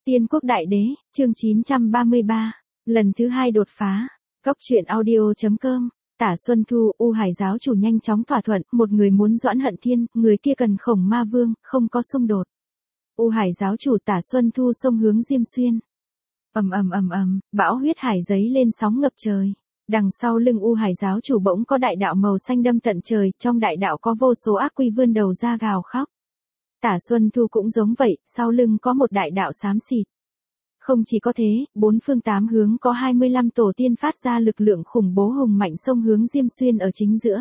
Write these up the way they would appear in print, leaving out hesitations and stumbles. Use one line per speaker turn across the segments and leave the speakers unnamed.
Tiên quốc đại đế, chương 933, lần thứ 2 đột phá. Cốc truyện audio.com, Tả Xuân Thu, U Hải giáo chủ nhanh chóng thỏa thuận, một người muốn Doãn Hận Thiên, người kia cần Khổng Ma Vương, không có xung đột. U Hải giáo chủ Tả Xuân Thu xông hướng Diêm Xuyên. Bão huyết hải giấy lên sóng ngập trời. Đằng sau lưng U Hải giáo chủ bỗng có đại đạo màu xanh đâm tận trời, trong đại đạo có vô số ác quy vươn đầu ra gào khóc. Tả Xuân Thu cũng giống vậy, sau lưng có một đại đạo xám xịt. Không chỉ có thế, bốn phương tám hướng có 25 tổ tiên phát ra lực lượng khủng bố hùng mạnh xông hướng Diêm Xuyên ở chính giữa.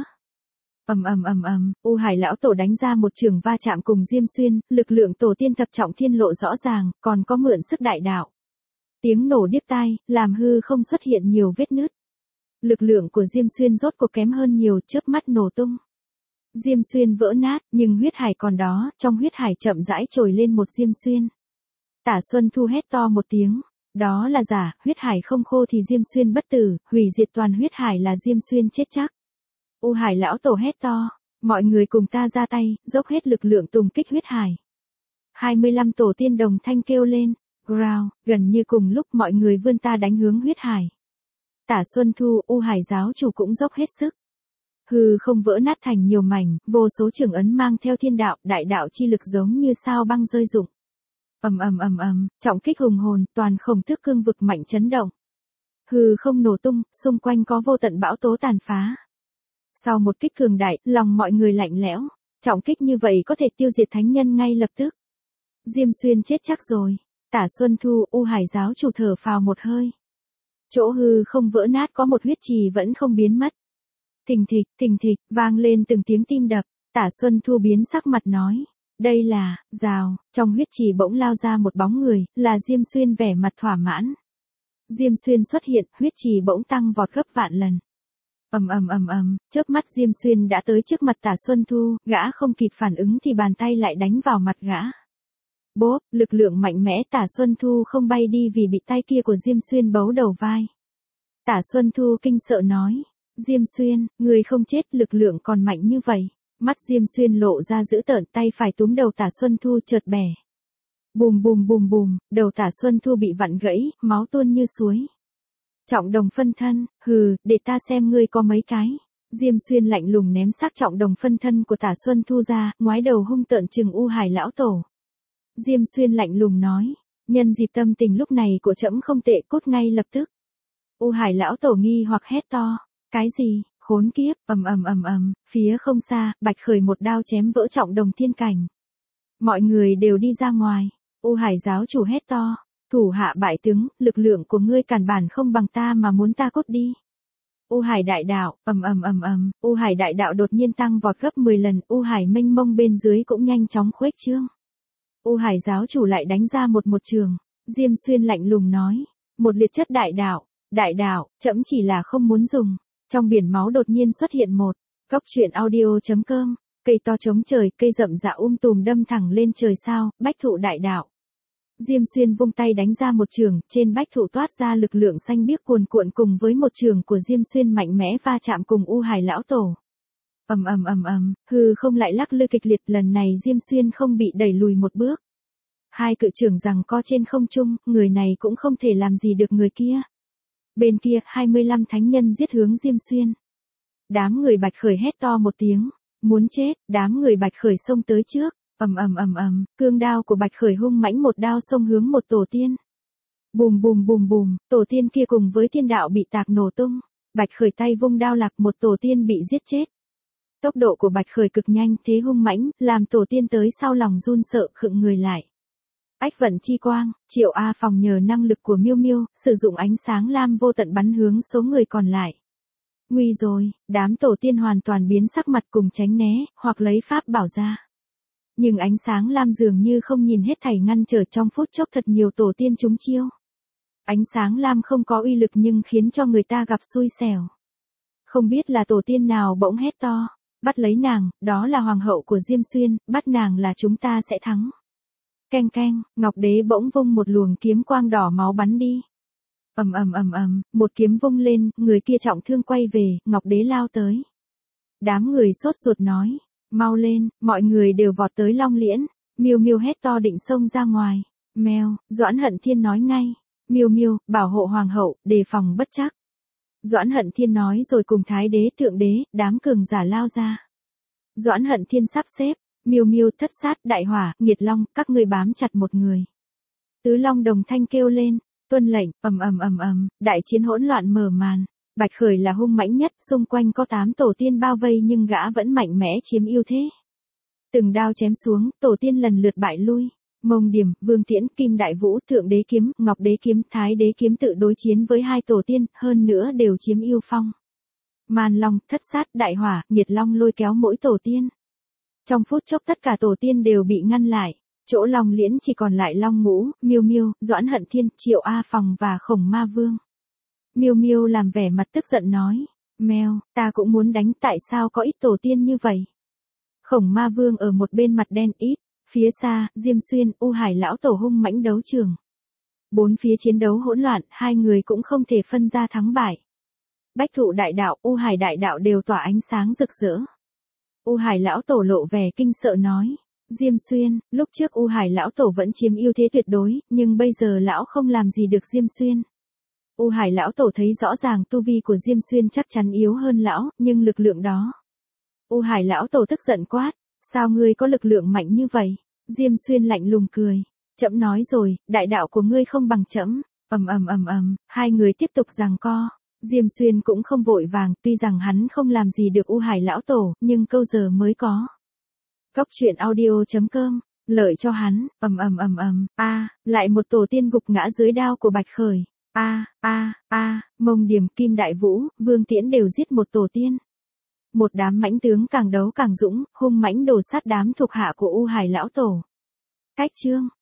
U Hải lão tổ đánh ra một trường va chạm cùng Diêm Xuyên, lực lượng tổ tiên thập trọng thiên lộ rõ ràng, còn có mượn sức đại đạo. Tiếng nổ điếc tai, làm hư không xuất hiện nhiều vết nứt. Lực lượng của Diêm Xuyên rốt cuộc kém hơn nhiều, chớp mắt nổ tung. Diêm Xuyên vỡ nát, nhưng huyết hải còn đó, trong huyết hải chậm rãi trồi lên một Diêm Xuyên. Tả Xuân Thu hét to một tiếng, đó là giả, huyết hải không khô thì Diêm Xuyên bất tử, hủy diệt toàn huyết hải là Diêm Xuyên chết chắc. U Hải lão tổ hét to, mọi người cùng ta ra tay, dốc hết lực lượng tùng kích huyết hải. 25 tổ tiên đồng thanh kêu lên, growl, gần như cùng lúc mọi người vươn ta đánh hướng huyết hải. Tả Xuân Thu, U Hải giáo chủ cũng dốc hết sức. Hư không vỡ nát thành nhiều mảnh, vô số trường ấn mang theo thiên đạo, đại đạo chi lực giống như sao băng rơi rụng. Trọng kích hùng hồn, toàn Khổng Tước cương vực mạnh chấn động. Hư không nổ tung, xung quanh có vô tận bão tố tàn phá. Sau một kích cường đại, lòng mọi người lạnh lẽo, trọng kích như vậy có thể tiêu diệt thánh nhân ngay lập tức. Diêm Xuyên chết chắc rồi. Tả Xuân Thu, U Hải giáo chủ thở phào một hơi. Chỗ hư không vỡ nát có một huyết trì vẫn không biến mất. Thình thịch, vang lên từng tiếng tim đập, Tả Xuân Thu biến sắc mặt nói. Đây là, rào, trong huyết trì bỗng lao ra một bóng người, là Diêm Xuyên vẻ mặt thỏa mãn. Diêm Xuyên xuất hiện, huyết trì bỗng tăng vọt gấp vạn lần. Chớp mắt Diêm Xuyên đã tới trước mặt Tả Xuân Thu, gã không kịp phản ứng thì bàn tay lại đánh vào mặt gã. Bốp, lực lượng mạnh mẽ Tả Xuân Thu không bay đi vì bị tay kia của Diêm Xuyên bấu đầu vai. Tả Xuân Thu kinh sợ nói, Diêm Xuyên, người không chết, lực lượng còn mạnh như vậy. Mắt Diêm Xuyên lộ ra dữ tợn, tay phải túm đầu Tả Xuân Thu chợt bẻ. Bùm, đầu Tả Xuân Thu bị vặn gãy, máu tuôn như suối. Trọng đồng phân thân, hừ, để ta xem ngươi có mấy cái. Diêm Xuyên lạnh lùng ném xác trọng đồng phân thân của Tả Xuân Thu ra, ngoái đầu hung tợn trừng U Hải lão tổ. Diêm Xuyên lạnh lùng nói, nhân dịp tâm tình lúc này của trẫm không tệ, cút ngay lập tức. U Hải lão tổ nghi hoặc hét to, cái gì? Khốn kiếp, phía không xa, Bạch Khởi một đao chém vỡ trọng đồng thiên cảnh. Mọi người đều đi ra ngoài, U Hải giáo chủ hét to, thủ hạ bại tướng, lực lượng của ngươi cản bản không bằng ta mà muốn ta cút đi. U Hải đại đạo, U Hải đại đạo đột nhiên tăng vọt gấp 10 lần, U Hải mênh mông bên dưới cũng nhanh chóng khuếch trương. U Hải giáo chủ lại đánh ra một trường, Diêm Xuyên lạnh lùng nói, một liệt chất đại đạo, trẫm chỉ là không muốn dùng. Trong biển máu đột nhiên xuất hiện một, Cốc truyện audio.com, cây to chống trời, cây rậm rạ tùm đâm thẳng lên trời sao, bách thụ đại đạo. Diêm Xuyên vung tay đánh ra một trường, trên bách thụ toát ra lực lượng xanh biếc cuồn cuộn cùng với một trường của Diêm Xuyên mạnh mẽ va chạm cùng U Hải lão tổ. Hư không lại lắc lư kịch liệt, lần này Diêm Xuyên không bị đẩy lùi một bước. Hai cự trưởng giằng co trên không trung, người này cũng không thể làm gì được người kia. Bên kia, 25 thánh nhân giết hướng Diêm Xuyên. Đám người Bạch Khởi hét to một tiếng, muốn chết, đám người Bạch Khởi xông tới trước, cương đao của Bạch Khởi hung mãnh một đao xông hướng một tổ tiên. Bùm, tổ tiên kia cùng với thiên đạo bị tạc nổ tung, Bạch Khởi tay vung đao lạc một tổ tiên bị giết chết. Tốc độ của Bạch Khởi cực nhanh, thế hung mãnh, làm tổ tiên tới sau lòng run sợ khựng người lại. Ách vận chi quang, Triệu A Phòng nhờ năng lực của Miêu Miêu, sử dụng ánh sáng lam vô tận bắn hướng số người còn lại. Nguy rồi, đám tổ tiên hoàn toàn biến sắc mặt cùng tránh né, hoặc lấy pháp bảo ra. Nhưng ánh sáng lam dường như không nhìn hết thảy, ngăn trở trong phút chốc thật nhiều tổ tiên trúng chiêu. Ánh sáng lam không có uy lực nhưng khiến cho người ta gặp xui xẻo. Không biết là tổ tiên nào bỗng hét to, bắt lấy nàng, đó là hoàng hậu của Diêm Xuyên, bắt nàng là chúng ta sẽ thắng. Keng, Ngọc Đế bỗng vung một luồng kiếm quang đỏ máu bắn đi. Một kiếm vung lên, người kia trọng thương quay về, Ngọc Đế lao tới. Đám người sốt ruột nói, mau lên, mọi người đều vọt tới Long Liễn, Miêu Miêu hét to định xông ra ngoài. Mèo, Doãn Hận Thiên nói ngay. Miêu Miêu, bảo hộ hoàng hậu, đề phòng bất trắc. Doãn Hận Thiên nói rồi cùng Thái đế thượng đế, đám cường giả lao ra. Doãn Hận Thiên sắp xếp, Miêu Miêu, Thất Sát, Đại Hỏa, Nghiệt Long, các ngươi bám chặt một người. Tứ Long đồng thanh kêu lên, tuân lệnh, đại chiến hỗn loạn mở màn. Bạch Khởi là hung mãnh nhất, xung quanh có 8 tổ tiên bao vây nhưng gã vẫn mạnh mẽ chiếm ưu thế. Từng đao chém xuống, tổ tiên lần lượt bại lui. Mông Điểm, Vương Tiễn, Kim Đại Vũ, Thượng Đế Kiếm, Ngọc Đế Kiếm, Thái Đế Kiếm tự đối chiến với 2 tổ tiên, hơn nữa đều chiếm ưu phong. Man Long, Thất Sát, Đại Hỏa, Nghiệt Long lôi kéo mỗi tổ tiên. Trong phút chốc tất cả tổ tiên đều bị ngăn lại. Chỗ Long Liễn chỉ còn lại Long Ngũ, Miêu Miêu, Doãn Hận Thiên, Triệu A Phòng và Khổng Ma Vương. Miêu Miêu làm vẻ mặt tức giận nói, mèo, ta cũng muốn đánh, tại sao có ít tổ tiên như vậy? Khổng Ma Vương ở một bên mặt đen ít, phía xa, Diêm Xuyên, U Hải lão tổ hung mãnh đấu trường. 4 phía chiến đấu hỗn loạn, 2 người cũng không thể phân ra thắng bại. Bách Thụ đại đạo, U Hải đại đạo đều tỏa ánh sáng rực rỡ. U Hải lão tổ lộ vẻ kinh sợ nói, Diêm Xuyên, lúc trước U Hải lão tổ vẫn chiếm ưu thế tuyệt đối, nhưng bây giờ lão không làm gì được Diêm Xuyên. U Hải lão tổ thấy rõ ràng tu vi của Diêm Xuyên chắc chắn yếu hơn lão, nhưng lực lượng đó. U Hải lão tổ tức giận quát, sao ngươi có lực lượng mạnh như vậy? Diêm Xuyên lạnh lùng cười, trẫm nói rồi, đại đạo của ngươi không bằng trẫm. Hai người tiếp tục giằng co. Diêm Xuyên cũng không vội vàng, tuy rằng hắn không làm gì được U Hải lão tổ, nhưng câu giờ mới có. Cốc truyện audio.com, lợi cho hắn, lại một tổ tiên gục ngã dưới đao của Bạch Khởi. Mông Điểm, Kim Đại Vũ, Vương Tiễn đều giết một tổ tiên. Một đám mãnh tướng càng đấu càng dũng, hung mãnh đổ sát đám thuộc hạ của U Hải lão tổ. Cách chương